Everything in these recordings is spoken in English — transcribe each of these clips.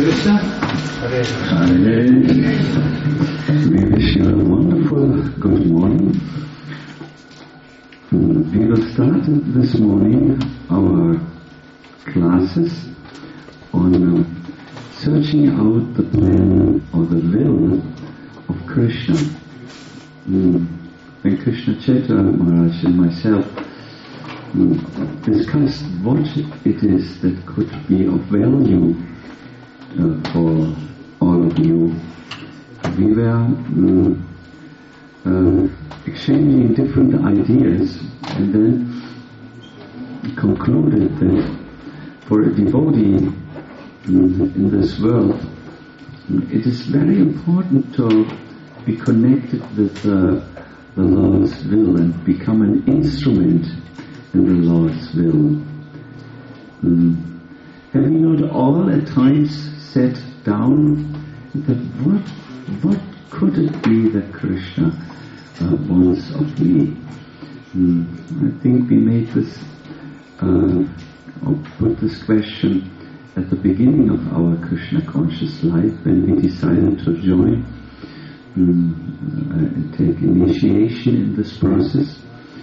Krishna. Hare. We wish you a wonderful good morning. We will start this morning our classes on searching out the plan or the will of Krishna. When Krishna Chaitanya Maharaj and myself discussed what it is that could be of value for all of you, we were exchanging different ideas and then concluded that for a devotee in this world, it is very important to be connected with the Lord's will and become an instrument in the Lord's will. Have we not all at times sat down that what could it be that Krishna wants of me? I think we made this or put this question at the beginning of our Krishna conscious life when we decided to join and take initiation in this process.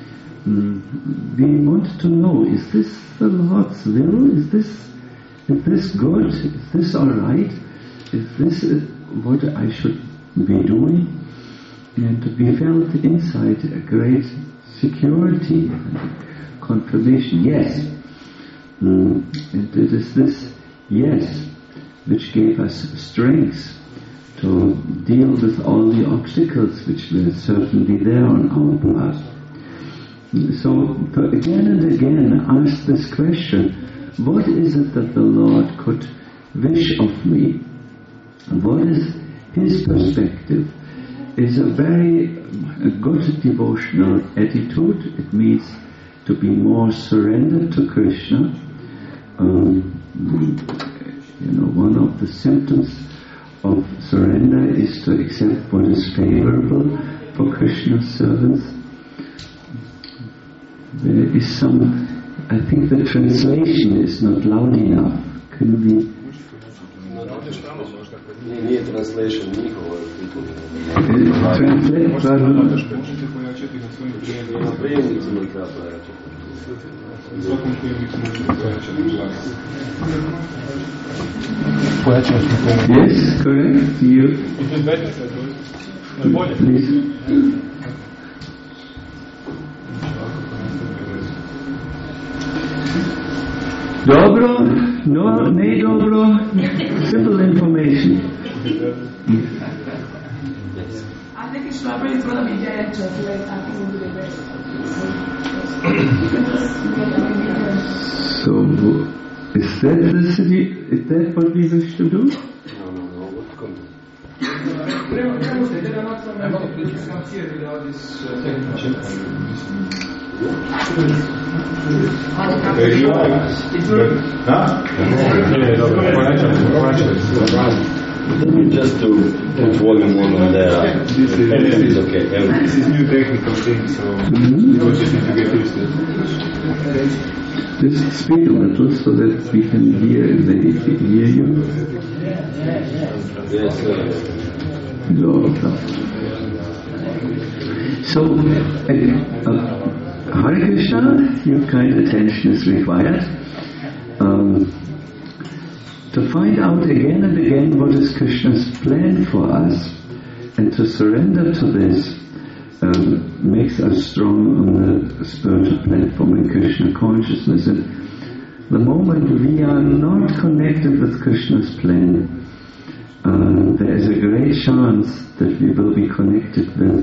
We want to know, is this the Lord's will? Is this good? Is this alright? Is this what I should be doing? And we felt inside a great security and confirmation, yes. And it is this yes which gave us strength to deal with all the obstacles which were certainly there on our path. So to again and again ask this question, what is it that the Lord could wish of me? What is His perspective? Is a very good devotional attitude. It means to be more surrendered to Krishna. One of the symptoms of surrender is to accept what is favorable for Krishna's servants. There is I think the translation is not loud enough. Can we... Nije translation njihovo. Prijemnicima treba pojačati. Yes, correct. You... Please. Dobro, no, ne dobro, simple information. I think it's probably going to be dead, just like I think we'll be best. So, is that what we wish to do? No, what comes? Just to put volume on there. Everything is okay. This is new technical thing, so you just need to get used to it. Just speak a little so that we can hear you. Yes, So, Hare Krishna, your kind attention is required to find out again and again what is Krishna's plan for us, and to surrender to this makes us strong on the spiritual platform in Krishna consciousness. And the moment we are not connected with Krishna's plan, there is a great chance that we will be connected with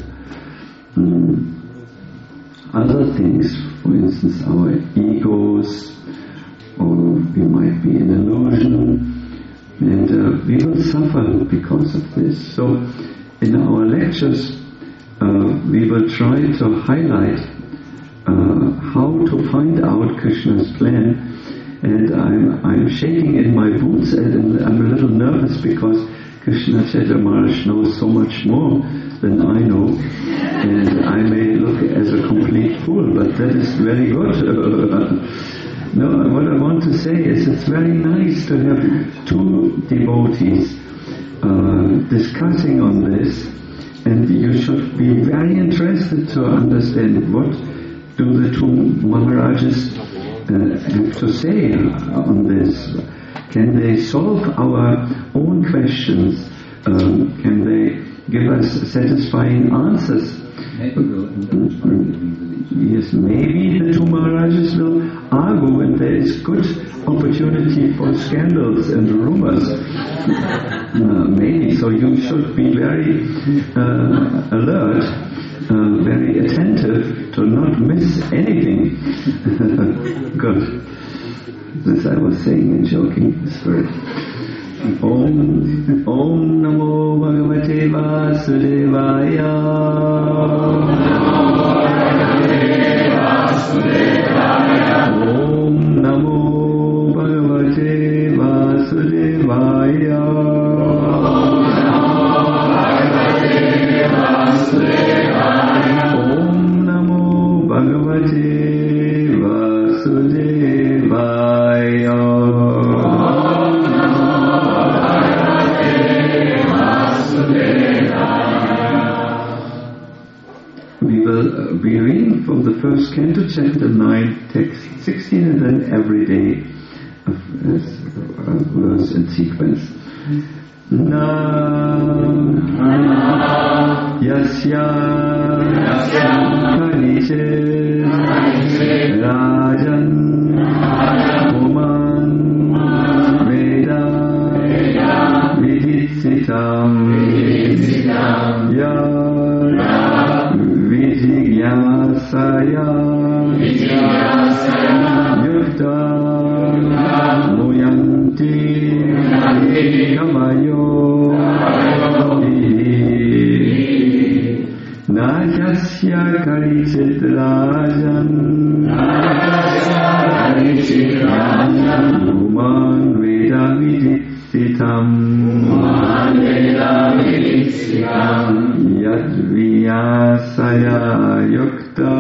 other things, for instance our egos, or we might be in illusion, and we will suffer because of this. So in our lectures we will try to highlight how to find out Krishna's plan, and I'm shaking in my boots and I'm a little nervous because Krishna Chaitanya Maharaj knows so much more than I know, and I may look as a complete fool, but that is very good. No, what I want to say is it's very nice to have two devotees discussing on this, and you should be very interested to understand what do the two Maharajas have to say on this. Can they solve our own questions? Can they give us satisfying answers? Yes, maybe the two Maharajas will argue and there is good opportunity for scandals and rumors. Maybe, so you should be very alert, very attentive to not miss anything. Good. This I was saying in joking spirit. Om Namo Bhagavate Vasudevaya. Om Namo Bhagavate Vasudevaya. Om Namo Bhagavate Vasudevaya. We will be reading from the first canto, chapter 9, text 16, and then every day a verse and sequence. Yasya Kanichit Rajan Uman Veda Viditsitam Yad Vijigyasaya Yukta Muyanti Kamayo Najasya Karichit Rajan Uman Veda Viditsitam Yad Vyasaya Yukta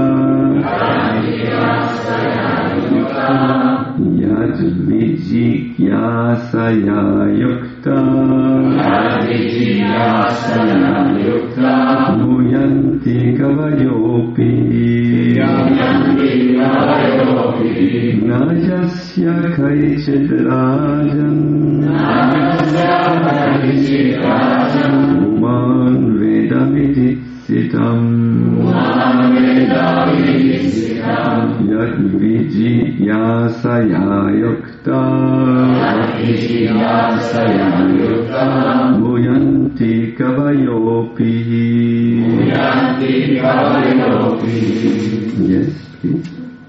Yad Vijigyasaya Yukta Muyanti Kavayopi Najasya Kaichit Rajan Uman Veda Viditsitam Yad Vijigyasaya Yukta Muyanti Kavayopi. Yes, please.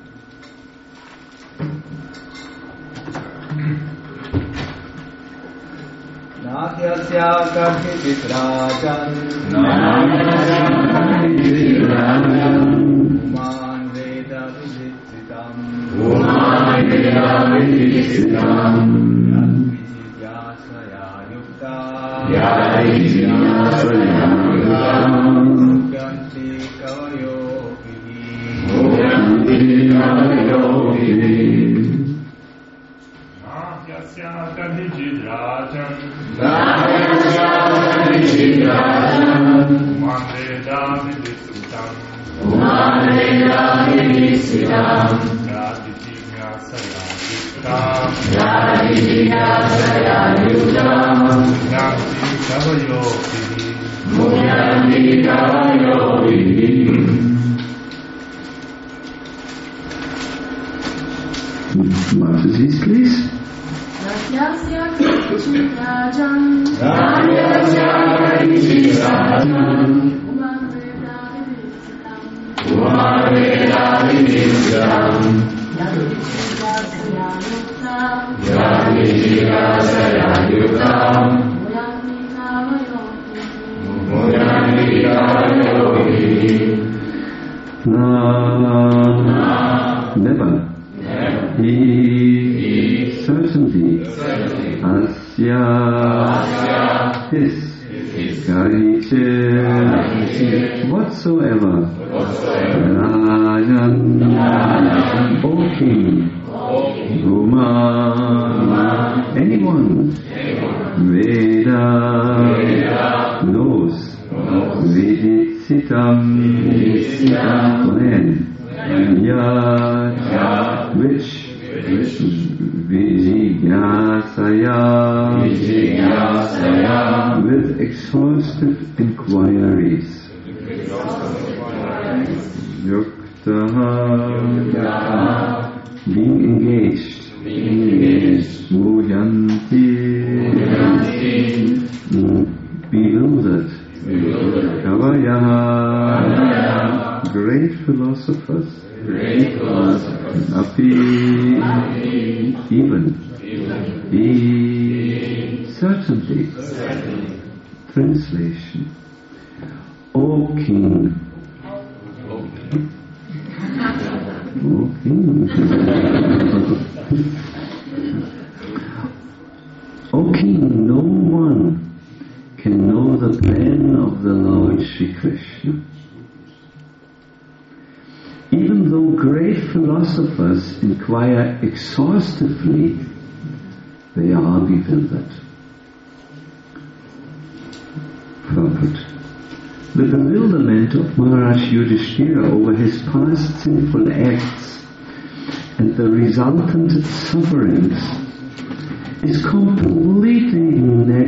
Natyasya Karchit Rajan Uman Veda Viditsitam Vijigyasaya Yukta Muyanti Kavayopi. Natyasya Kanichit Rajan Uman Veda Viditsitam Yad Vijigyasaya Yukta Muyanti Kavayopi. Mataji's, please. Natyasya Kanichit Rajan Uman Veda Viditsitam Yad Vijigyasaya Yukta Muyanti Kavayopi. Never. He certainly. Asya. His. Kaiche, whatsoever, Rajan, O King, Guma, anyone, Veda, knows, Viditsitam, plan, Yat, which, Vijigyasaya, with exhaustive inquiries, Yuktaha, being engaged, Muyanti, bewildered, Kavayaha, great philosophers, Api, even, certainly. Translation. O King, O King, O King, no one can know the plan of the Lord Shri Krishna. Even though great philosophers inquire exhaustively, they are bewildered. Purport. The bewilderment of Maharaj Yudhishthira over his past sinful acts and the resultant sufferings is completely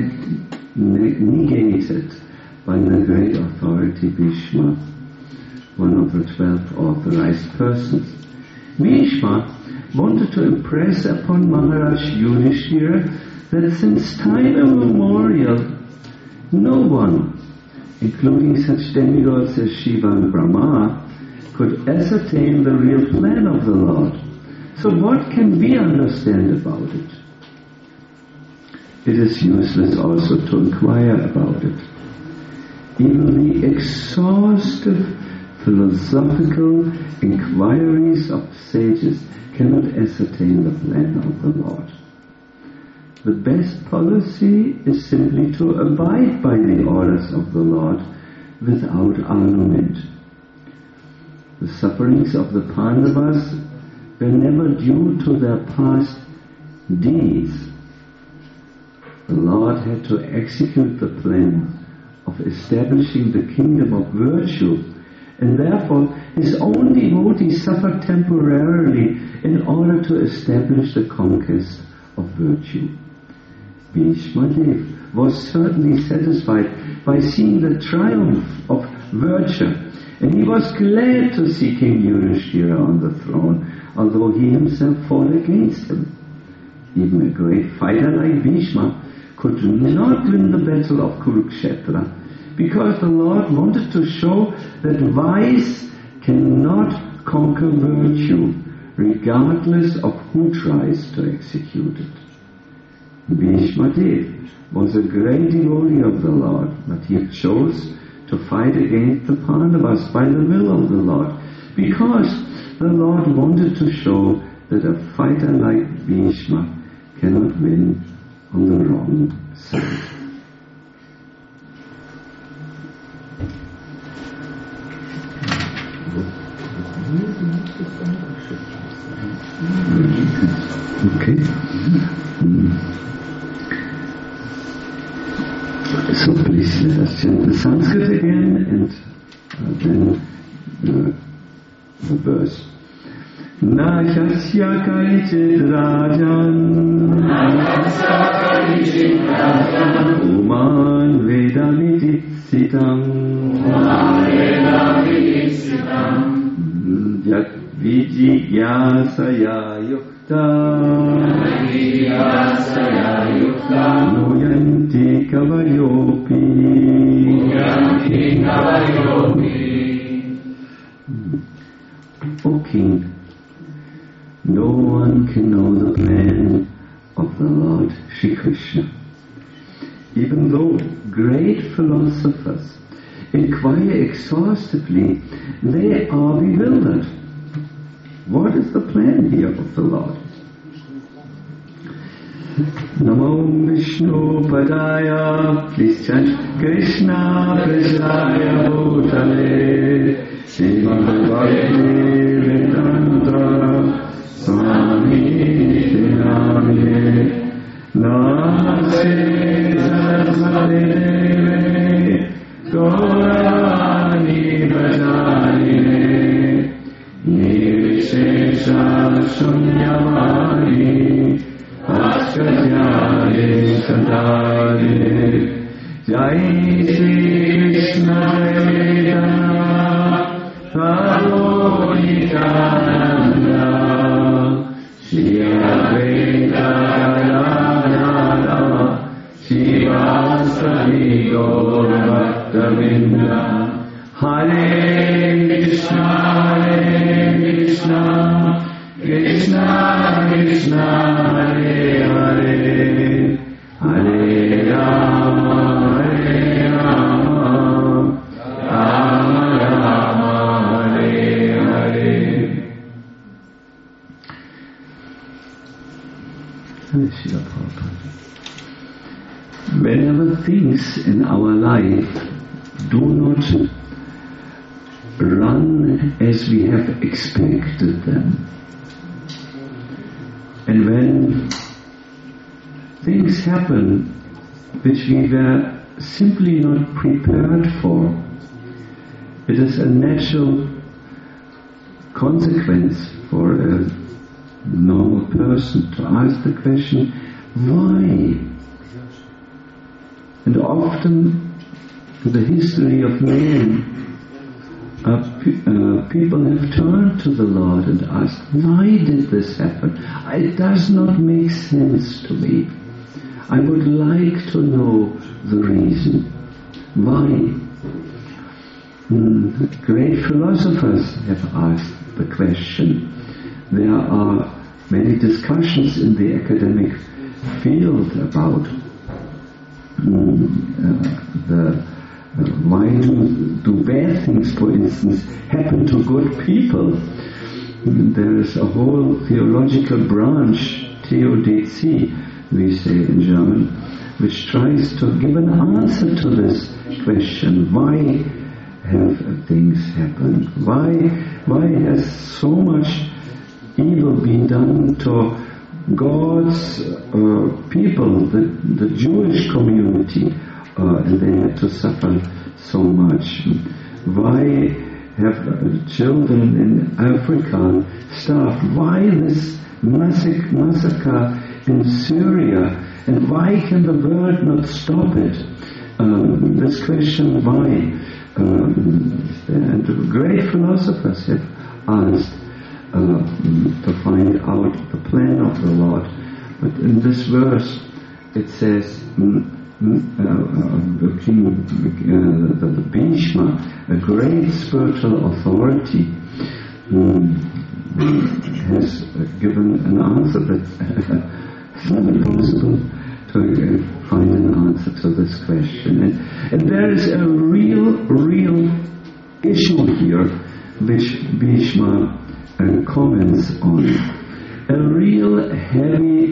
negated by the great authority Bhishma, one of the 12 authorized persons. Bhishma wanted to impress upon Maharaj Yudhishthira that since time immemorial, no one, including such demigods as Shiva and Brahma, could ascertain the real plan of the Lord. So what can we understand about it? It is useless also to inquire about it. Even the exhaustive philosophical inquiries of sages cannot ascertain the plan of the Lord. The best policy is simply to abide by the orders of the Lord without argument. The sufferings of the Pandavas were never due to their past deeds. The Lord had to execute the plan of establishing the kingdom of virtue, and therefore his own devotees suffered temporarily in order to establish the conquest of virtue. Bhishma Dev was certainly satisfied by seeing the triumph of virtue, and he was glad to see King Yudhishthira on the throne, although he himself fought against him. Even a great fighter like Bhishma could not win the battle of Kurukshetra, because the Lord wanted to show that vice cannot conquer virtue, regardless of who tries to execute it. Bhishma Dev was a great devotee of the Lord, but he chose to fight against the Pandavas by the will of the Lord, because the Lord wanted to show that a fighter like Bhishma cannot win on the wrong side. Okay. So please let us chant the Sanskrit again and then the verse. Na yasya kaichit rajan Uman veda viditsitam Yat vijigyasaya yukta Noyanti kavayopi O King, no one can know the plan of the Lord Shri Krishna. Even though great philosophers inquire exhaustively, they are bewildered. What is the plan here of the Lord? Namo Vishnu Padaya, please chant Krishna Prasaya Bhutale, Srimad Bhakti Vedanta Swami Nityanamine, Namaste Saraswati Deve, Gaurani Bhajanine, Nirvishesha Shunyavani, Askaryane Sadhane, Jai Shri Krishna Chaitanya, Prabhu Nityananda, Shri Advaita Gadadhara, Shivasari Gaur Bhaktavinda, Hare Krishna, Krishna Krishna, Hare Hare, Hare Rama, Rama Rama, Hare Hare. Srila Prabhupada. Whenever things in our life do not run as we have expected them, and when things happen which we were simply not prepared for, it is a natural consequence for a normal person to ask the question, why? And often in the history of man, people have turned to the Lord and asked, why did this happen? It does not make sense to me. I would like to know the reason. Why? Great philosophers have asked the question. There are many discussions in the academic field about why do bad things, for instance, happen to good people. There is a whole theological branch, Theodicy, we say in German, which tries to give an answer to this question. Why have things happened? Why has so much evil been done to God's people, the Jewish community, and they had to suffer so much? Why have children in Africa starved? Why this massacre in Syria? And why can the world not stop it? This question, why? And great philosophers have asked to find out the plan of the Lord. But in this verse, it says, the Bhishma, a great spiritual authority, has given an answer that it's not possible to find an answer to this question. And there is a real issue here which Bhishma comments on. A real heavy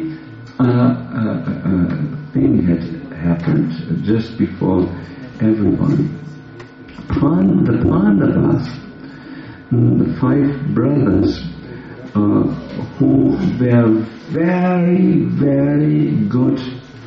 thing had happened just before everyone. The Pandavas, the 5 brothers, who were very, very good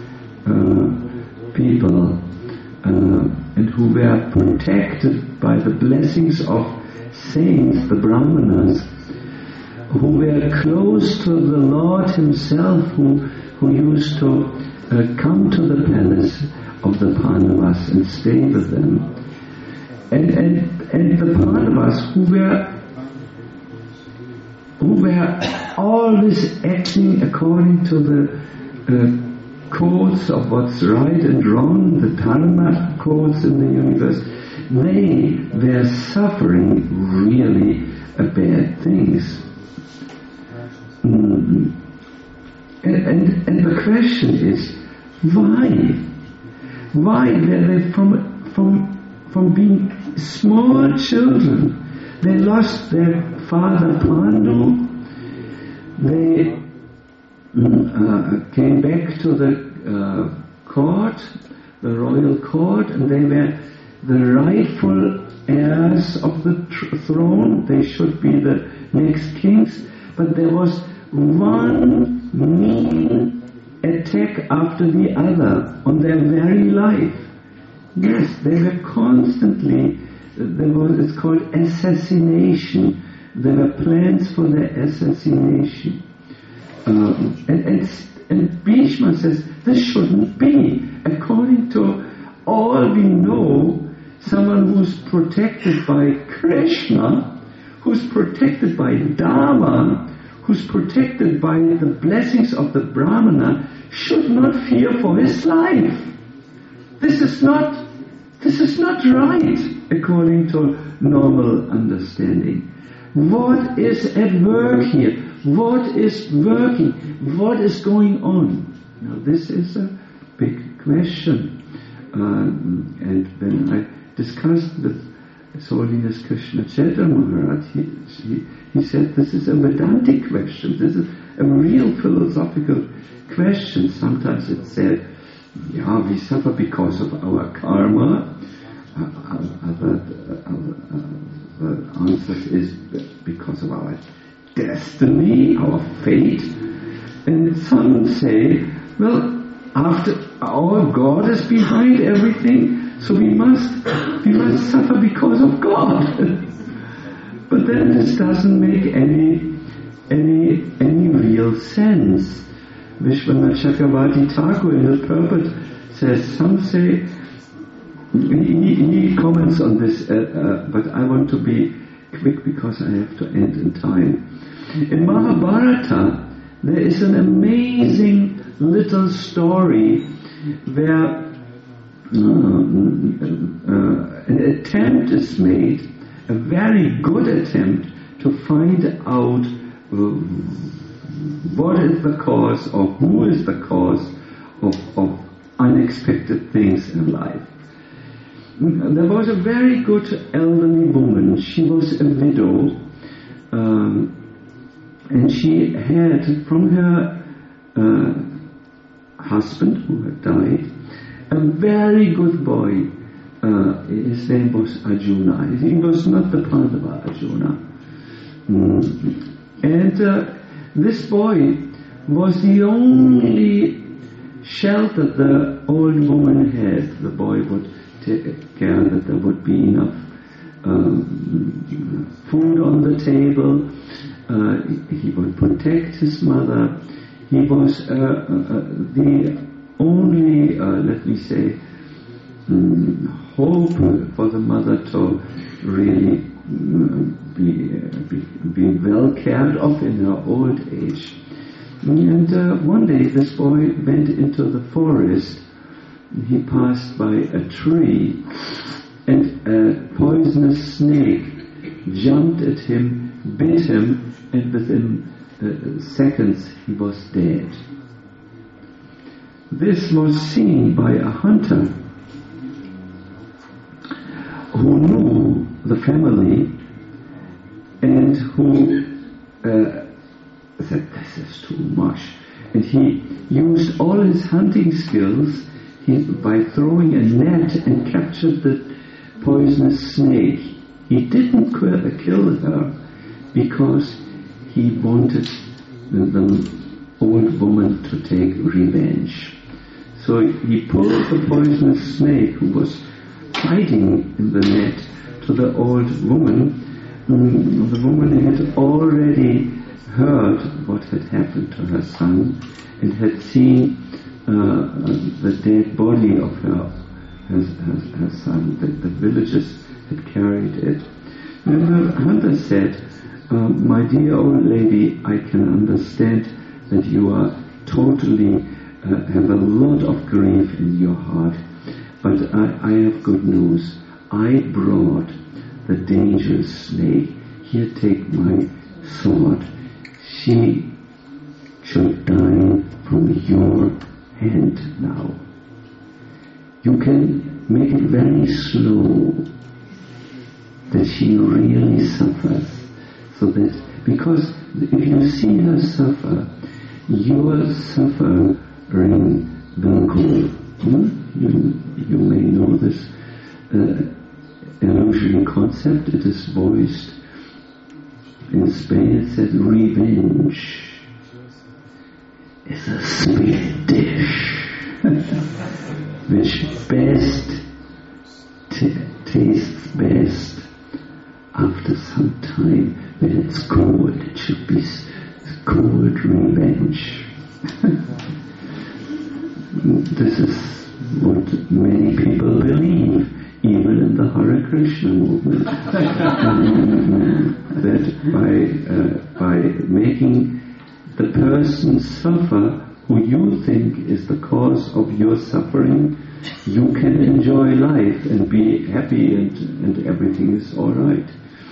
people, and who were protected by the blessings of saints, the Brahmanas, who were close to the Lord himself, who used to come to the palace of the Pandavas and stay with them. And the Pandavas who were always acting according to the codes of what's right and wrong, the Dharma codes in the universe, they were suffering really bad things. And the question is, why? Why? They from being small children, they lost their father Pandu. They came back to the court, the royal court, and they were the rightful heirs of the throne. They should be the next kings. But there was one mean attack after the other on their very life. Yes, they were constantly, it's called assassination. There were plans for their assassination. And Bhishma says, this shouldn't be. According to all we know, someone who's protected by Krishna, who's protected by Dharma, who's protected by the blessings of the Brahmana, should not fear for his life. This is not right, according to normal understanding. What is at work here? What is working? What is going on? Now this is a big question. And when I discussed with His Holiness Krishna Chaitra Maharaj, he said this is a Vedantic question. This is a real philosophical question. Sometimes it's said, yeah, we suffer because of our karma. The answer is because of our destiny, our fate. And some say, well, after our God is behind everything, so we must suffer because of God. But then this doesn't make any real sense. Vishwanath Chakravarti Thakur in his purport says, some say, he comments on this, but I want to be quick because I have to end in time. In Mahabharata, there is an amazing little story where an attempt is made, a very good attempt, to find out what is the cause or who is the cause of unexpected things in life. There was a very good elderly woman. She was a widow, and she had from her husband, who had died, a very good boy. His name was Arjuna. He was not the Pandava Arjuna. And this boy was the only shelter the old woman had. The boy would take care that there would be enough food on the table. He would protect his mother. He was the only, let me say, hope for the mother to really be well cared of in her old age. And one day this boy went into the forest. He passed by a tree, and a poisonous snake jumped at him, bit him, and within seconds he was dead. This was seen by a hunter who knew the family and who said, this is too much. And he used all his hunting skills by throwing a net and captured the poisonous snake. He didn't kill her because he wanted the old woman to take revenge. So he pulled the poisonous snake, who was hiding in the net, to the old woman. The woman had already heard what had happened to her son and had seen the dead body of her son. The villagers had carried it. And the hunter said, my dear old lady, I can understand that you are totally have a lot of grief in your heart, but I have good news. I brought the dangerous snake. Here, take my sword. She should die from your hand now. You can make it very slow, that she really suffers, so that, because if you see her suffer, your suffering will go. You may know this illusory concept. It is voiced in Spain. It says revenge is a sweet dish which tastes best after some time. When it's cold, it should be cold revenge. This is what many people believe, even in the Hare Krishna movement, that by making the person suffer who you think is the cause of your suffering, you can enjoy life and be happy and everything is all right.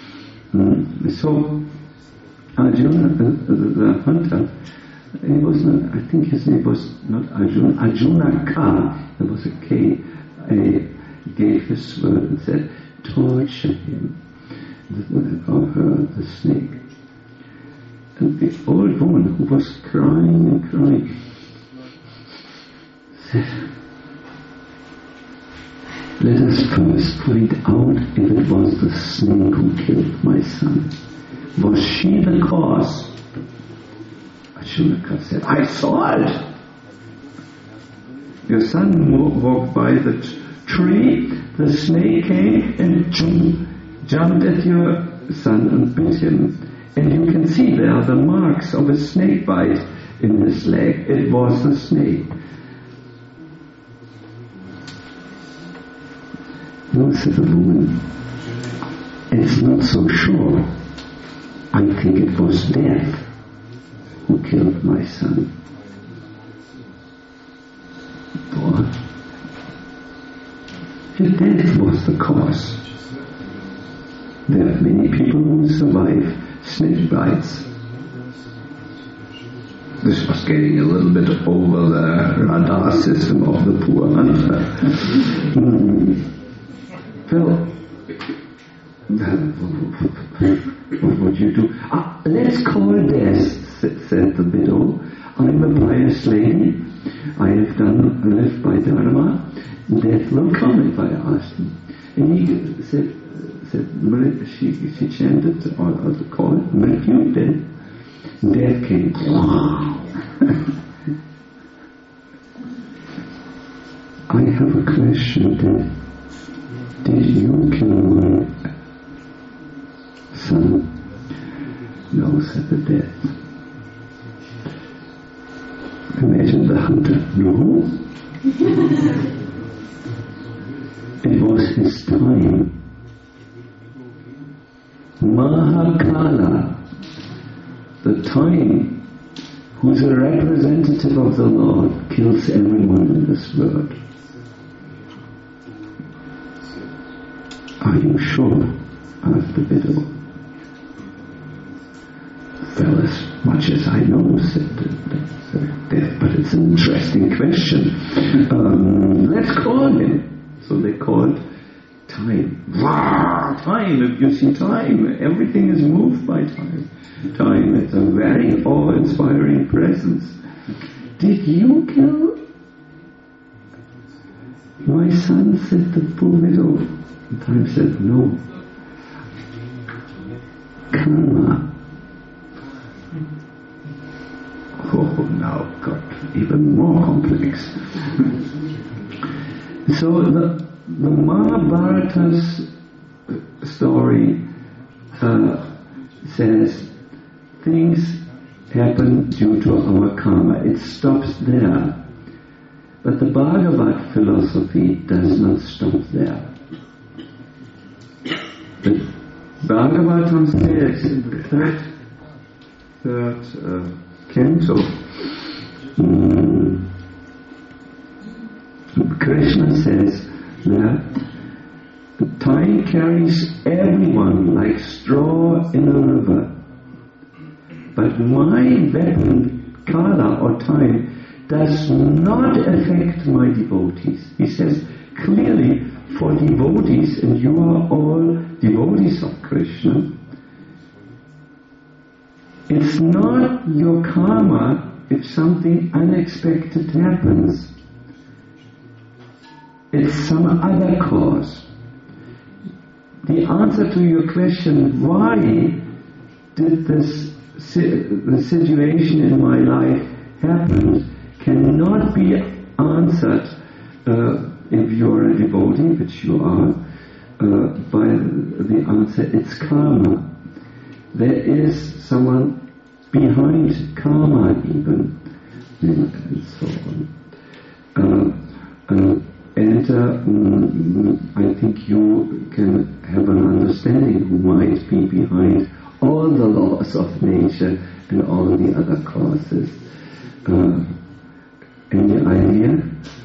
So Arjuna, the hunter, he was not, I think his name was not Arjuna, Arjuna Ka, there was a K, gave his word and said, torture him, or her, the snake. And the old woman who was crying and crying said, let us first find out if it was the snake who killed my son. Was she the cause? Arjuna said, I saw it. Your son walked by the tree, the snake came and jumped at your son and bit him. And you can see there are the marks of a snake bite in his leg. It was the snake. No, said the woman, it's not so sure. I think it was death who killed my son. Or death was the cause. There are many people who survive snake bites. This was getting a little bit over the radar system of the poor hunter. Well, what would you do? Let's call death, said the widow. I'm a pious lady. I have lived by Dharma. Death will come if I ask him. And he said she chanted or called Mrityu, death. Death came. I have a question, Death. Did you kill my son? No, said the Death. Imagine the hunter. No. It was his time. Mahakala, the time, who's a representative of the Lord, kills everyone in this world. Are you sure? Asked the widow. Well, as much as I know, said the Death, but it's an interesting question. Let's call him. So they called time. Time, if you see time, everything is moved by time. Time, it's a very awe-inspiring presence. Did you kill my son? Said the poor widow. And time said, no. Karma. Oh, now got even more complex. So the Mahabharata's story says things happen due to our karma. It stops there. But the Bhagavad philosophy does not stop there. The Bhagavatam says in the third canto, Krishna says that time carries everyone like straw in a river. But my weapon, Kala or time, does not affect my devotees. He says clearly, for devotees, and you are all devotees of Krishna, it's not your karma if something unexpected happens, it's some other cause. The answer to your question, why did the situation in my life happen, cannot be answered if you're a devotee, which you are, by the answer, it's karma. There is someone behind karma even, and so on. I think you can have an understanding who might be behind all the laws of nature and all the other causes. Any idea?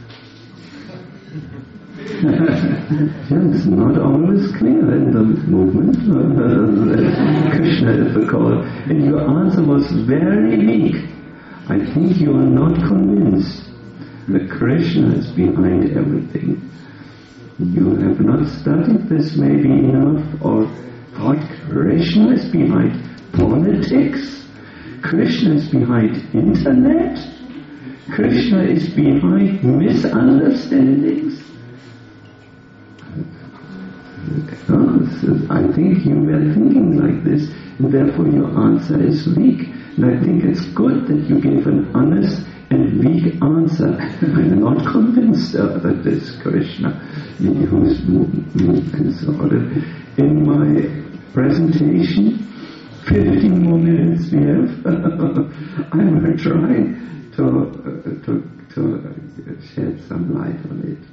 It's not always clear in the movement. Krishna is the cause. And your answer was very weak. I think you are not convinced that Krishna is behind everything. You have not studied this maybe enough, or thought Krishna is behind politics. Krishna is behind internet. Krishna is behind misunderstandings. I think you were thinking like this, and therefore your answer is weak. And I think it's good that you gave an honest and weak answer. I'm not convinced that it's Krishna who's moving and so on. In my presentation, 15 more minutes we have. I will try to shed some light on it.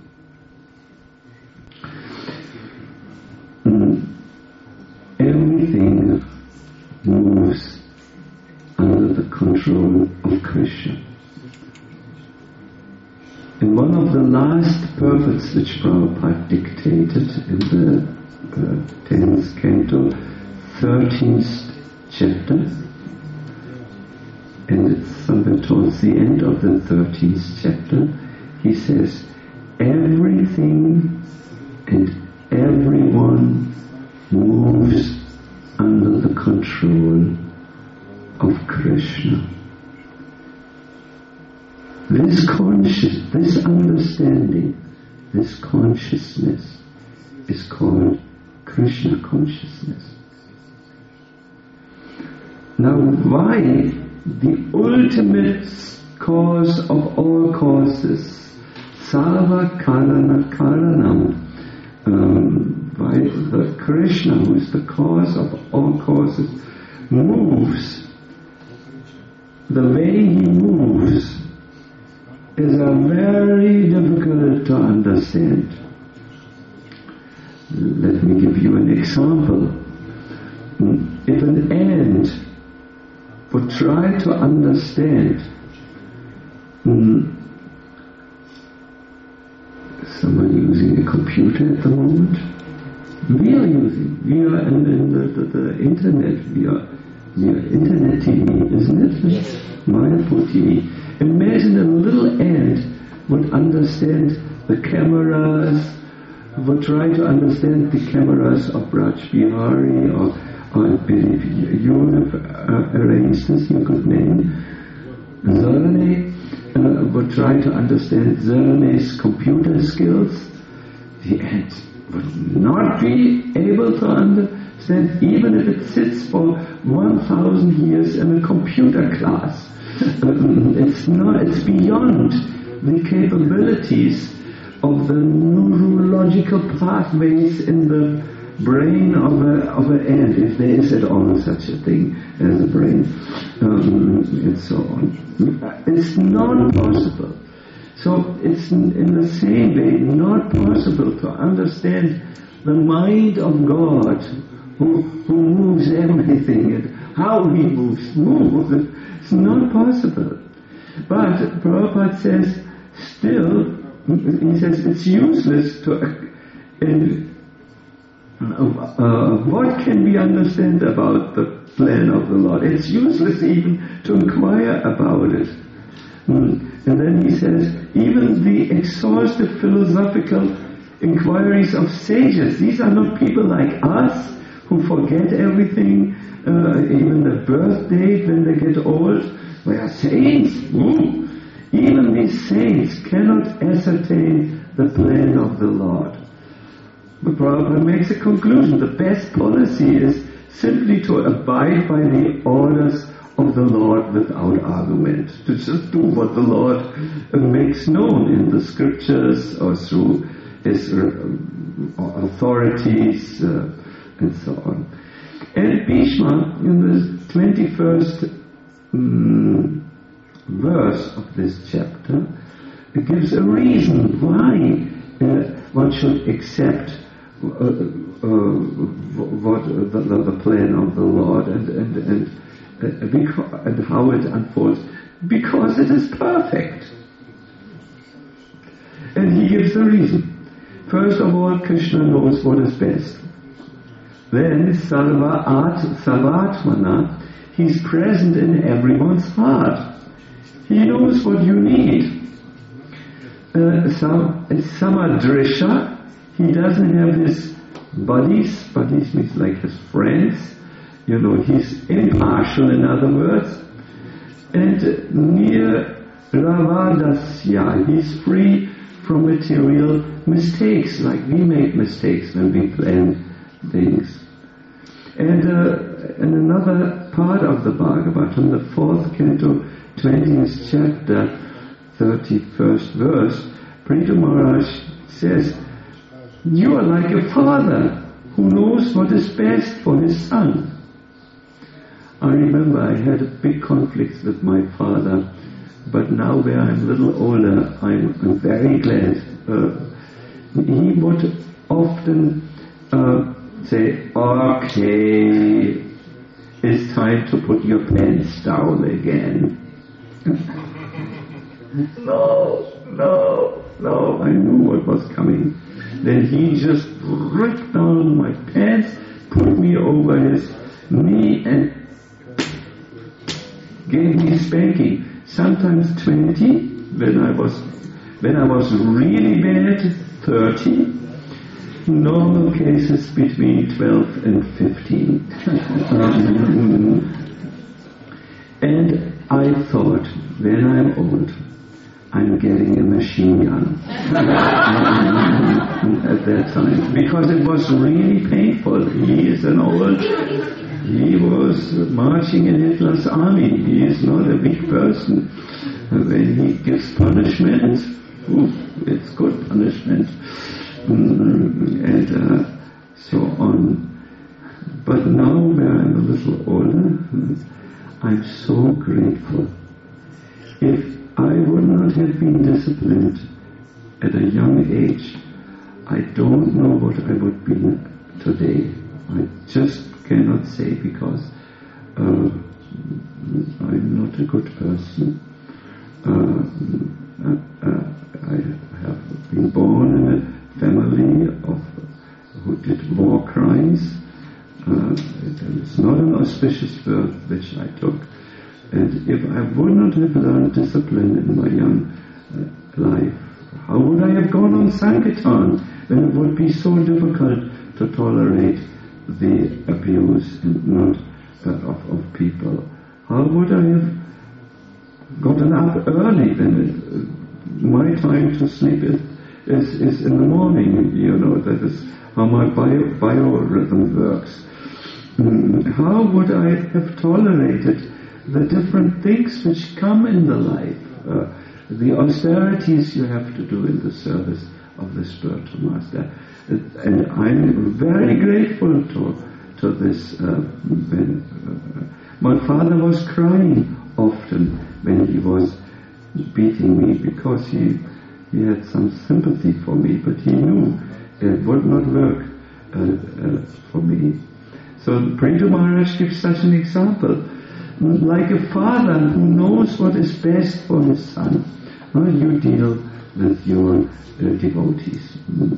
Everything moves under the control of Krishna. And one of the last purports which Prabhupada dictated in the 10th canto, 13th chapter, and it's somewhere towards the end of the 13th chapter, he says, everything and everyone moves under the control of Krishna. This understanding, this consciousness is called Krishna consciousness. Now, why the ultimate cause of all causes, Sarva Karana Karanam, why the Krishna, who is the cause of all causes, moves the way he moves, is very difficult to understand. Let me give you an example. If an ant would try to understand, someone using a computer at the moment? We are in the internet, we are internet TV, isn't it? Yes. Mayapur TV. Imagine a little ant would understand the cameras, would try to understand the cameras of Braj Bihari, or if you have arranged this, you could name Zerne, would try to understand Zerne's computer skills. The ant would not be able to understand, even if it sits for 1,000 years in a computer class. It's beyond the capabilities of the neurological pathways in the brain of an ant, if there is at all such a thing as a brain, and so on. It's not possible. So it's in the same way not possible to understand the mind of God, who moves everything and how he moves. It's not possible. But Prabhupada says, still, he says it's useless to. What can we understand about the plan of the Lord? It's useless even to inquire about it. And then he says, even the exhaustive philosophical inquiries of sages, these are not people like us who forget everything, even the birth date when they get old. They are saints. Even these saints cannot ascertain the plan of the Lord. The Prabhupada makes a conclusion. The best policy is simply to abide by the orders of the Lord without argument. To just do what the Lord makes known in the scriptures or through his authorities and so on. And Bhishma, in the 21st verse of this chapter, gives a reason why one should accept what the plan of the Lord and how it unfolds. Because it is perfect. And he gives the reason. First of all, Krishna knows what is best. Then, Sarvatmana, he's present in everyone's heart. He knows what you need. Samadrisha, he doesn't have his buddies means like his friends. He's impartial, in other words. And Niravadasya, he's free from material mistakes, like we make mistakes when we plan things. And another part of the Bhagavatam, the 4th canto, 20th chapter, 31st verse, Prithu Maharaj says, you are like a father who knows what is best for his son. I remember I had a big conflict with my father, but now where I'm a little older, I'm very glad. He would often say, okay, it's time to put your pants down again. No, I knew what was coming. Then he just ripped down my pants, put me over his knee and gave me spanking. Sometimes 20, when I was really bad, 30. Normal cases between 12 and 15. And I thought, when I'm old, I'm getting a machine gun at that time, because it was really painful. He was marching in Hitler's army. He is not a weak person. When he gives punishment, it's good punishment. And so on. But now, when I'm a little older, I'm so grateful. If I would not have been disciplined at a young age, I don't know what I would be today. I just cannot say, because I'm not a good person. I have been born in a family who did war crimes. It's not an auspicious birth which I took. And if I would not have learned discipline in my young life, how would I have gone on Sankirtan when it would be so difficult to tolerate the abuse and not of people? How would I have gotten up early when my time to sleep is in the morning? That is how my biorhythm works. How would I have tolerated the different things which come in the life, the austerities you have to do in the service of the spiritual master? And I'm very grateful to this. My father was crying often when he was beating me, because he had some sympathy for me, but he knew it would not work for me. So Prithu Maharaj gives such an example. Like a father who knows what is best for his son, you deal with your devotees.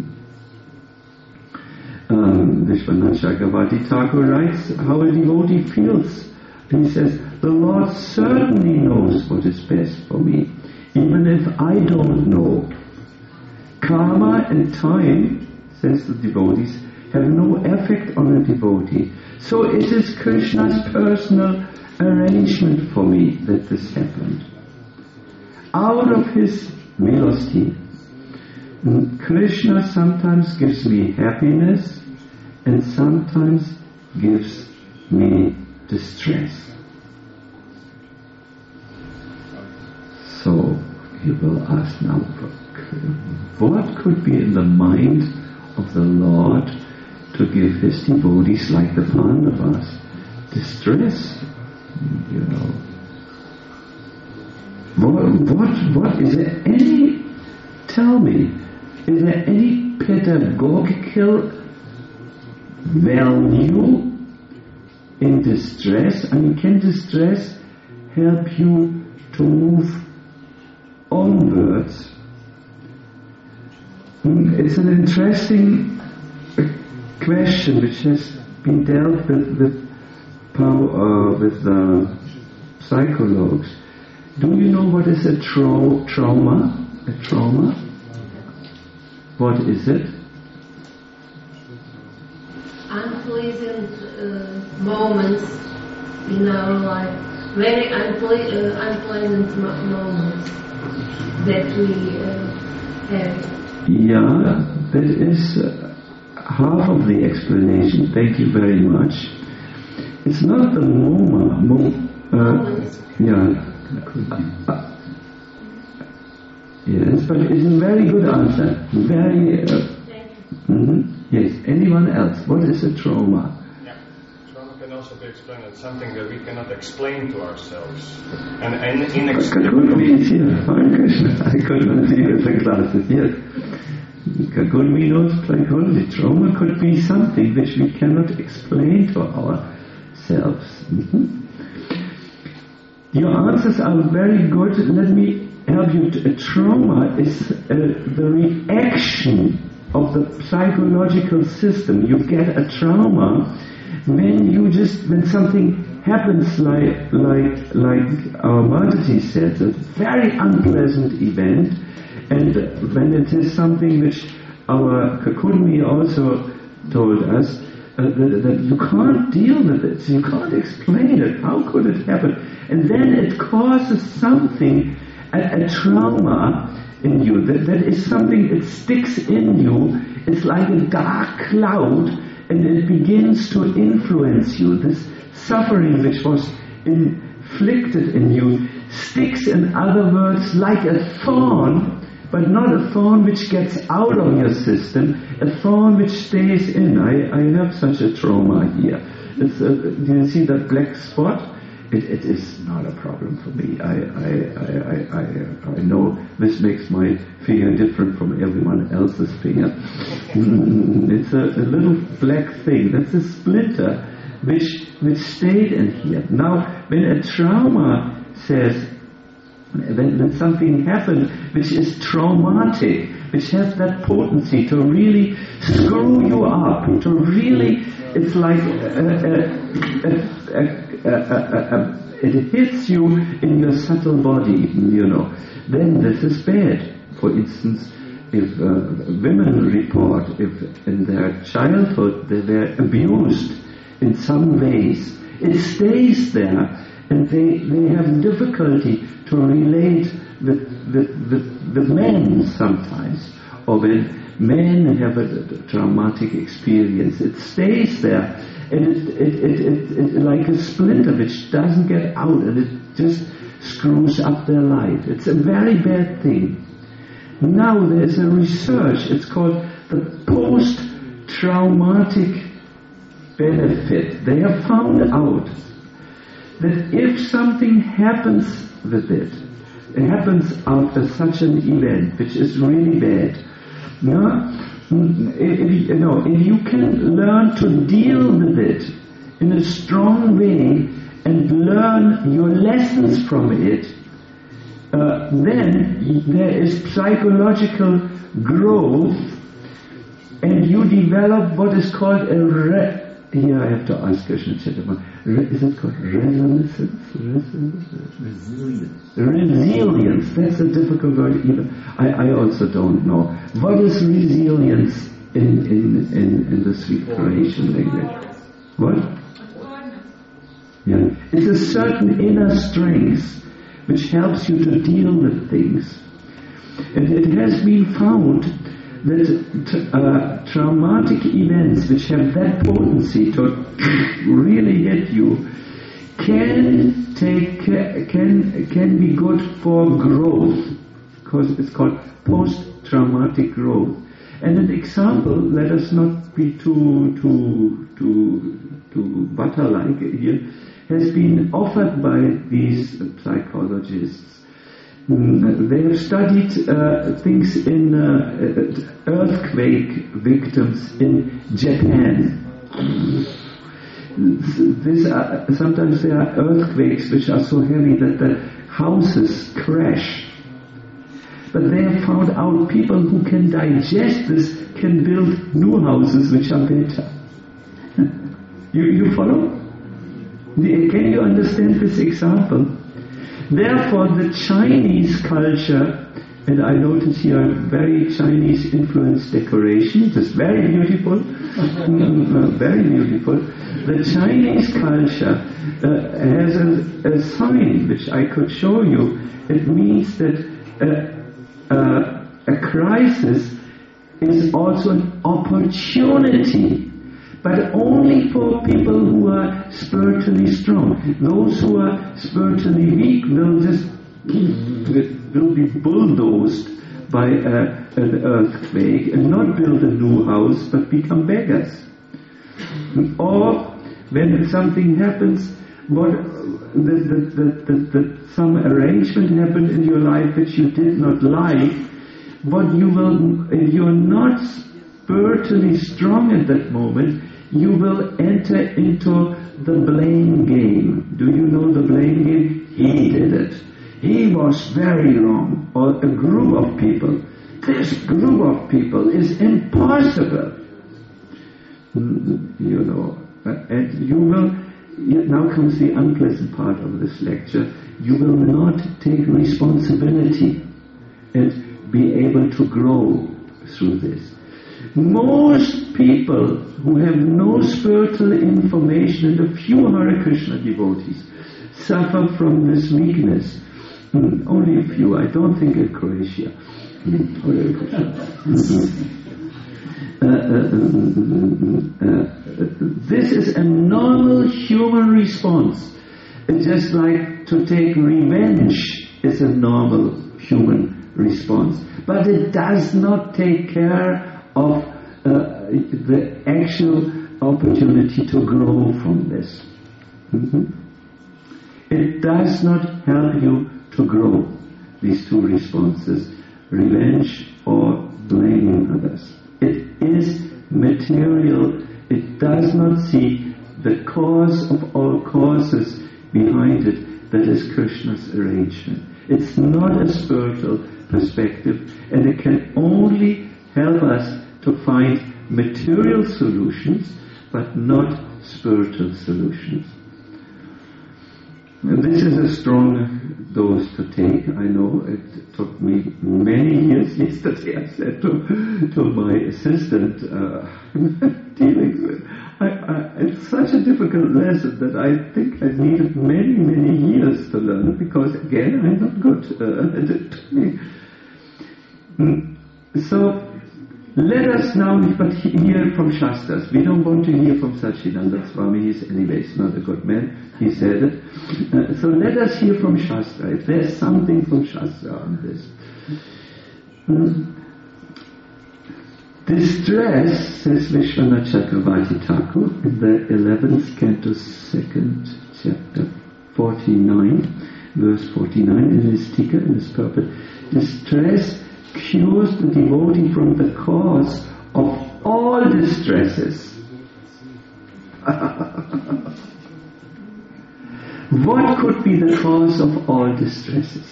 Vishwanath Chakravarti Thakur writes how a devotee feels. And he says, the Lord certainly knows what is best for me, even if I don't know. Karma and time, says the devotees, have no effect on a devotee. So it is Krishna's personal arrangement for me that this happened. Out of his milosty, Krishna sometimes gives me happiness and sometimes gives me distress. So you will ask now, what could be in the mind of the Lord to give his devotees like the Pandavas distress? You know. What is there any, tell me, is there any pedagogical value in distress? I mean, can distress help you to move onwards? It's an interesting question which has been dealt with psychologues. Do you know what is a trauma? A trauma? What is it? Unpleasant moments in our life, very unpleasant moments that we have. Yeah, that is half of the explanation. Thank you very much. It's not the yes, but it's a very good answer. Very. Yes. Anyone else? What is a trauma? Yeah, trauma can also be explained as something that we cannot explain to ourselves, and inexplicable. Could be here. Hare Krishna. I could not see with the glasses. Yes. Kakuni knows psychology. Trauma could be something which we cannot explain to ourselves. Your answers are very good. Let me help you. A trauma is the reaction of the psychological system. You get a trauma when something happens like our Mataji said, a very unpleasant event, and when it is something which our Kakuni also told us, that you can't deal with it, you can't explain it, how could it happen? And then it causes something, a trauma in you, that is something that sticks in you. It's like a dark cloud, and it begins to influence you. This suffering which was inflicted in you sticks, in other words, like a thorn, but not a thorn which gets out of your system, a thorn which stays in. I have such a trauma here. Do you see that black spot? It is not a problem for me. I know this makes my finger different from everyone else's finger. It's a little black thing. That's a splinter which stayed in here. Now, when a trauma says, when something happens which is traumatic, which has that potency to really screw you up, to really, it's like it hits you in your subtle body, then this is bad. For instance, if women report if in their childhood they were abused in some ways, it stays there, and they have difficulty to relate with men sometimes, or when men have a traumatic experience, it stays there, and it like a splinter which doesn't get out, and it just screws up their life. It's a very bad thing. Now there's a research, it's called the post-traumatic benefit. They have found out that if something happens with it happens after such an event, which is really bad, if you can learn to deal with it in a strong way and learn your lessons from it, then there is psychological growth, and you develop what is called here I have to ask Krishna Chaitanya, is it called resilience? Resilience, that's a difficult word even. I also don't know. What is resilience in the sweet Croatian language. What? Yeah. It's a certain inner strength which helps you to deal with things. And it has been found that traumatic events which have that potency to really hit you can be good for growth, because it's called post-traumatic growth. And an example, let us not be too butter-like here, has been offered by these psychologists. They have studied things in earthquake victims in Japan. Sometimes there are earthquakes which are so heavy that the houses crash. But they have found out people who can digest this can build new houses which are better. You follow? Can you understand this example? Therefore, the Chinese culture, and I notice here very Chinese influenced decoration, it is very beautiful, very beautiful. The Chinese culture has a sign which I could show you. It means that a crisis is also an opportunity, but only for people who are spiritually strong. Those who are spiritually weak will be bulldozed by an earthquake and not build a new house, but become beggars. Or when something happens, some arrangement happened in your life which you did not like, if you're not spiritually strong at that moment, you will enter into the blame game. Do you know the blame game? He did it. He was very wrong. Or a group of people. This group of people is impossible. You know. And you will, now comes the unpleasant part of this lecture, you will not take responsibility and be able to grow through this. Most people who have no spiritual information, and a few Hare Krishna devotees, suffer from this weakness. Only a few, I don't think in Croatia. Hare Krishna. This is a normal human response. It's just like to take revenge is a normal human response. But it does not take care of the actual opportunity to grow from this. It does not help you to grow, these two responses, revenge or blaming others. It is material. It does not see the cause of all causes behind it, that is Krishna's arrangement. It's not a spiritual perspective, and it can only help us to find material solutions, but not spiritual solutions. And this is a strong dose to take. I know it took me many years. Yesterday I said to my assistant, dealing with, it's such a difficult lesson that I think I needed many, many years to learn, because again, I'm not good at it. So, let us now but hear from Shastras. We don't want to hear from Satchidananda Swami. He's anyways not a good man. He said it. So let us hear from Shastra. If there's something from Shastra on this. Distress, says Vishwanath Chakravarti Thakur in the 11th canto, 2nd chapter, 49, verse 49 in his tika, in his purport. Distress cures the devotee from the cause of all distresses. What could be the cause of all distresses?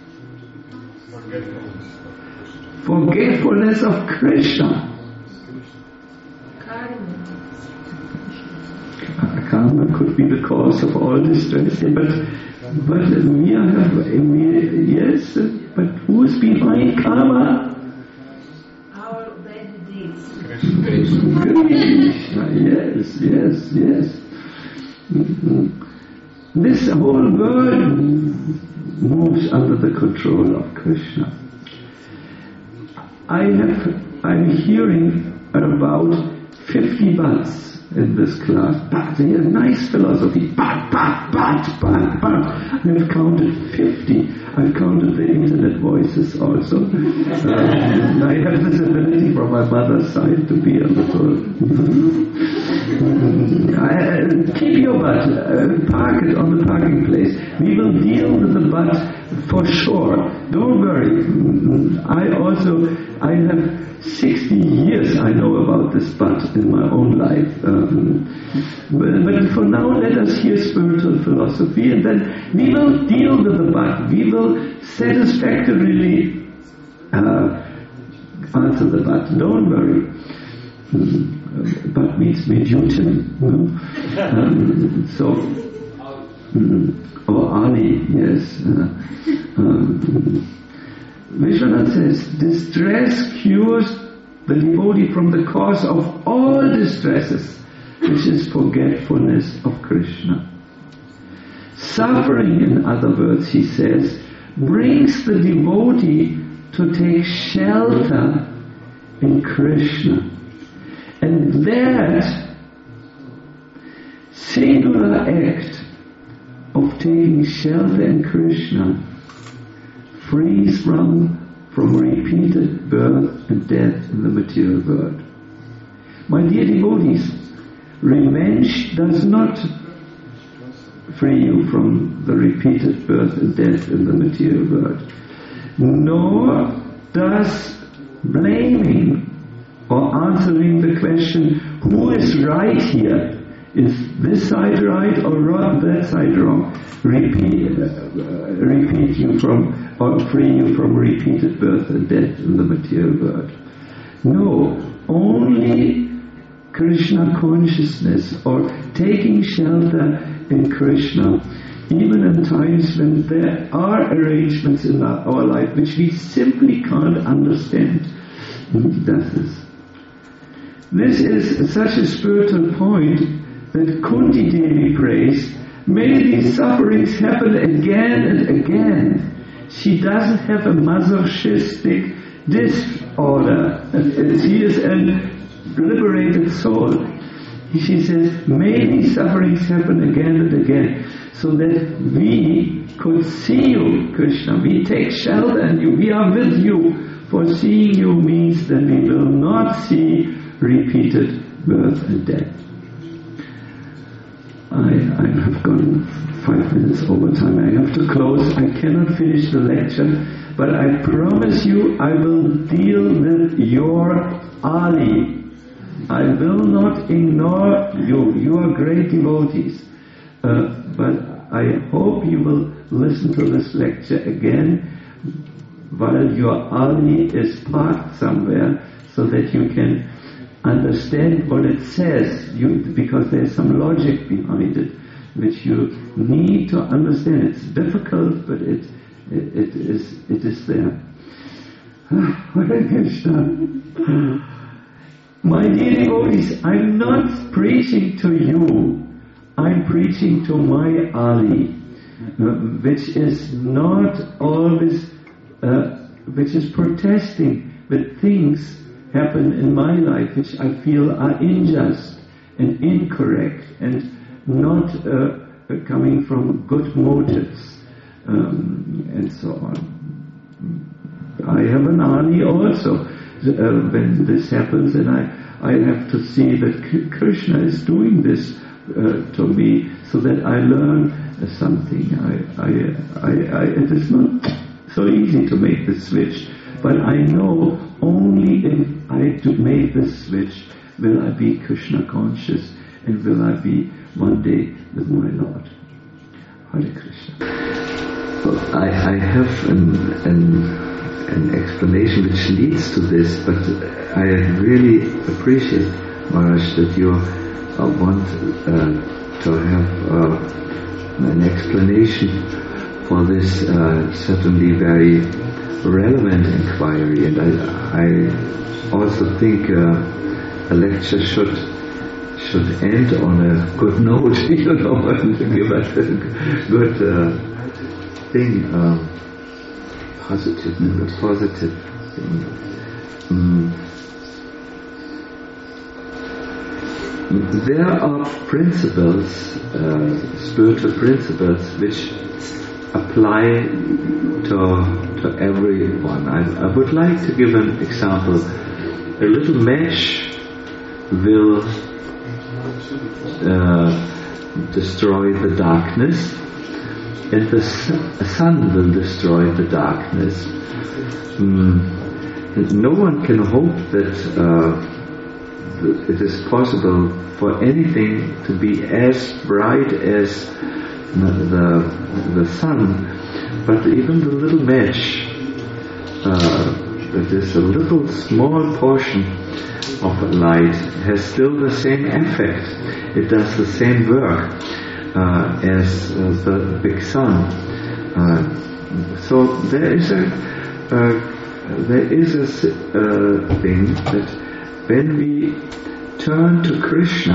Forgetfulness of Krishna. Karma could be the cause of all distress, but yes, but who is behind karma? our bad deeds. Krishna, yes. This whole world moves under the control of Krishna. I'm hearing about 50 butts in this class. But they have nice philosophy. But. I've counted 50. I've counted the internet voices also. I have this ability from my mother's side to be a little... keep your butt. Park it on the parking place. We will deal with the butt for sure. Don't worry. I have 60 years I know about this butt in my own life. But for now, let us hear spiritual philosophy, and then we will deal with the butt. We will satisfactorily answer the butt. Don't worry. Butt means Medyutin. Or Ali, yes. Vishwanath says, distress cures the devotee from the cause of all distresses, which is forgetfulness of Krishna. Suffering, in other words, he says, brings the devotee to take shelter in Krishna. And that singular act of taking shelter in Krishna frees from repeated birth and death in the material world. My dear devotees, revenge does not free you from the repeated birth and death in the material world, nor does blaming or answering the question, who is right here? Is this side right or that side wrong? Repeat you from, or free you from repeated birth and death in the material world. No, only Krishna consciousness, or taking shelter in Krishna, even in times when there are arrangements in our life which we simply can't understand, does this. This is such a spiritual point that Kunti Devi prays, may these sufferings happen again and again. She doesn't have a masochistic disorder. She is a liberated soul. She says, may these sufferings happen again and again, so that we could see you, Krishna. We take shelter in you. We are with you. For seeing you means that we will not see repeated birth and death. I have gone 5 minutes over time. I have to close. I cannot finish the lecture, but I promise you I will deal with your Ali. I will not ignore you. You are great devotees. But I hope you will listen to this lecture again while your Ali is parked somewhere, so that you can understand what it says, because there's some logic behind it which you need to understand. It's difficult, but it is there. Hare Krishna. My dear devotees, I'm not preaching to you, I'm preaching to my Ali, which is not always, which is protesting that things happen in my life which I feel are unjust and incorrect and not coming from good motives, and so on. I have an Ali also when this happens, and I have to see that Krishna is doing this to me, so that I learn something. It is not so easy to make the switch, but I know only if I to make this switch will I be Krishna conscious, and will I be one day with my Lord. Hare Krishna. Well, I have an explanation which leads to this, but I really appreciate, Maharaj, that you want to have an explanation for this certainly very relevant inquiry. And I also think a lecture should end on a good note, and give us a good thing, positive thing. There are principles, spiritual principles, which apply to everyone. I would like to give an example. A little match will destroy the darkness, and the sun will destroy the darkness. No one can hope that it is possible for anything to be as bright as the sun, but even the little match, that is a little small portion of light, has still the same effect. It does the same work as the big sun. So there is a thing that when we turn to Krishna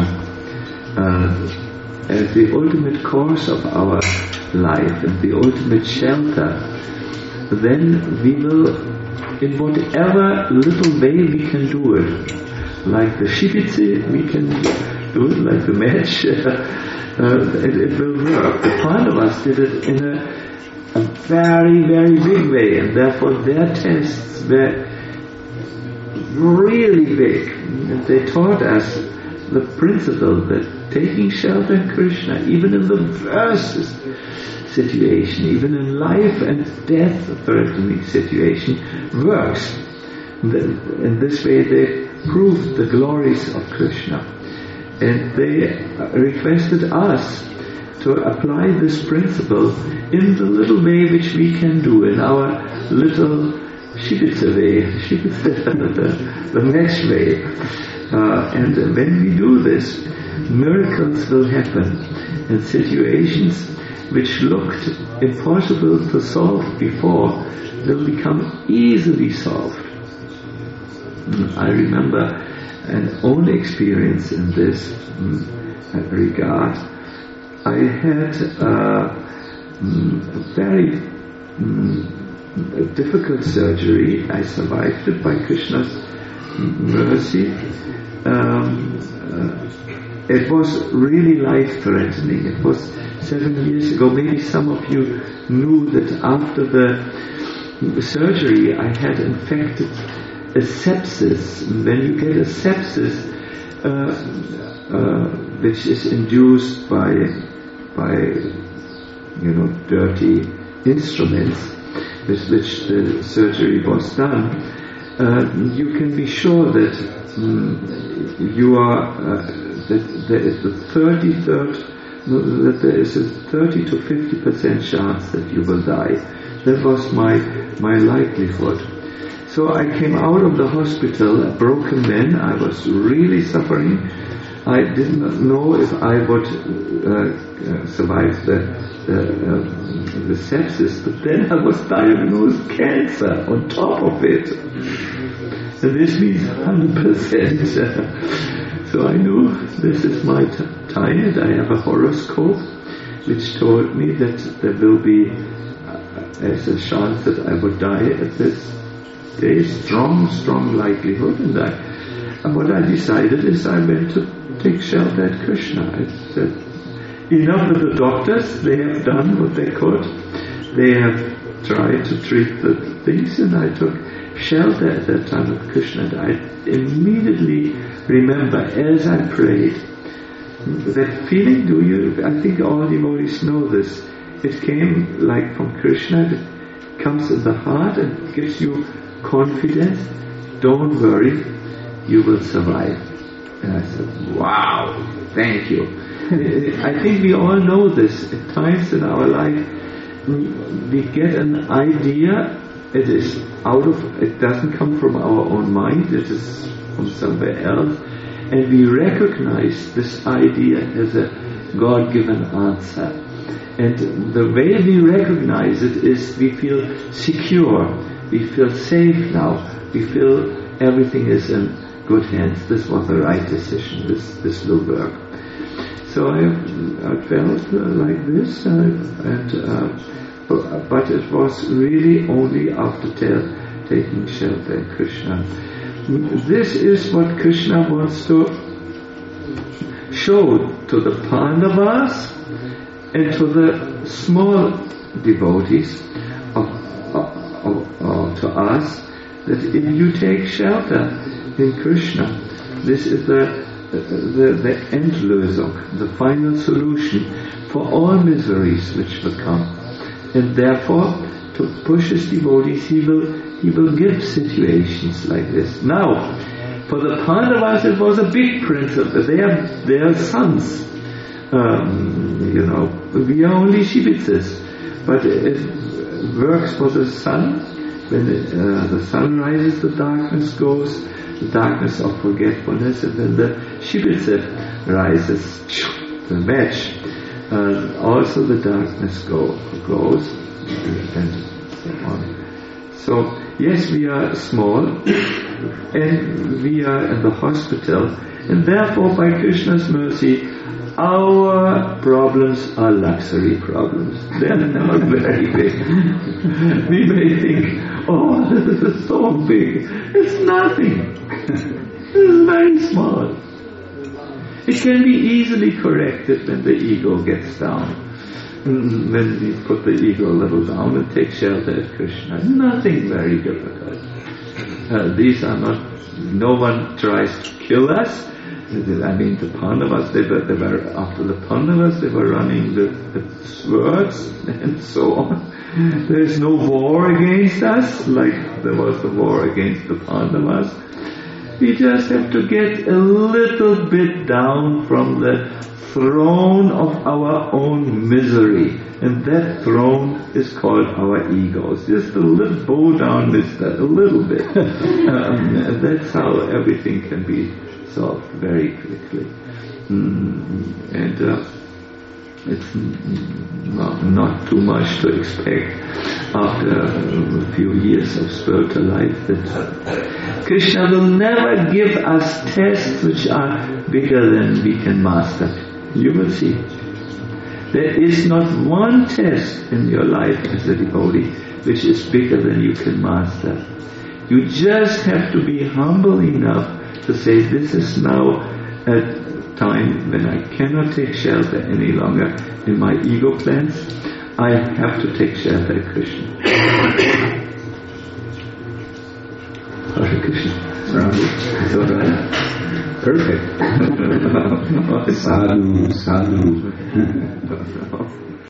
as the ultimate cause of our life and the ultimate shelter, then we will, in whatever little way we can do it, like the shibitsi, we can do it like the match, it will work. The Pandavas did it in a very, very big way, and therefore their tests were really big. And they taught us the principle that taking shelter in Krishna, even in the worst situation, even in life and death threatening situation, works. In this way they proved the glories of Krishna. And they requested us to apply this principle in the little way which we can do, in our little Shibitsa way, the match way. And when we do this, miracles will happen, and situations which looked impossible to solve before will become easily solved. I remember an own experience in this regard. I had a very difficult surgery. I survived it by Krishna's mercy. It was really life-threatening. It was 7 years ago. Maybe some of you knew that after the surgery I had infected a sepsis. When you get a sepsis, which is induced by dirty instruments with which the surgery was done, you can be sure that you are that there is there is a 30 to 50% chance that you will die. That was my likelihood. So I came out of the hospital a broken man. I was really suffering. I did not know if I would survive the sepsis, but then I was diagnosed cancer on top of it. And this means 100%. So I knew this is my time, and I have a horoscope which told me that there will be there's a chance that I would die at this day, strong likelihood. And what I decided is I went to take shelter at Krishna. I said, enough with the doctors, they have done what they could. They have tried to treat the things, and I took shelter at that time at Krishna. And I immediately remember, as I prayed, that feeling, I think all devotees know this, it came like from Krishna, it comes in the heart and gives you confidence. Don't worry, you will survive. And I said, wow, thank you. I think we all know this. At times in our life, we get an idea, it doesn't come from our own mind, it is from somewhere else, and we recognize this idea as a God-given answer. And the way we recognize it is we feel secure, we feel safe now, we feel everything is in good hands. This was the right decision, this will work. So I felt like this, but it was really only after taking shelter in Krishna. This is what Krishna wants to show to the Pandavas and to the small devotees to us, that if you take shelter in Krishna, this is the Endlösung, the final solution for all miseries which will come. And therefore, to push his devotees, he will give situations like this. Now, for the Pandavas, it was a big principle. They are sons. We are only Shibitsas. But it works for the sun. When the sun rises, the darkness goes, the darkness of forgetfulness, and when the Shibitsa rises, the match, also the darkness goes, and so on. So, yes, we are small, and we are in the hospital, and therefore, by Krishna's mercy, our problems are luxury problems. They are not very big. We may think, oh, this is so big. It's nothing. It's very small. It can be easily corrected when the ego gets down. When we put the ego level down and take shelter at Krishna. Nothing very difficult. These are not, no one tries to kill us. I mean, the Pandavas, they were after the Pandavas, they were running the swords and so on. There is no war against us, like there was the war against the Pandavas. We just have to get a little bit down from the throne of our own misery. And that throne is called our egos. Just a little bow down, mister, a little bit. That's how everything can be solved very quickly. And it's not too much to expect after a few years of spiritual life that Krishna will never give us tests which are bigger than we can master. You will see. There is not one test in your life as a devotee which is bigger than you can master. You just have to be humble enough to say, this is now a time when I cannot take shelter any longer in my ego plans. I have to take shelter in Krishna. Hare Krishna. Is that right? Perfect. Sadhu, sadhu.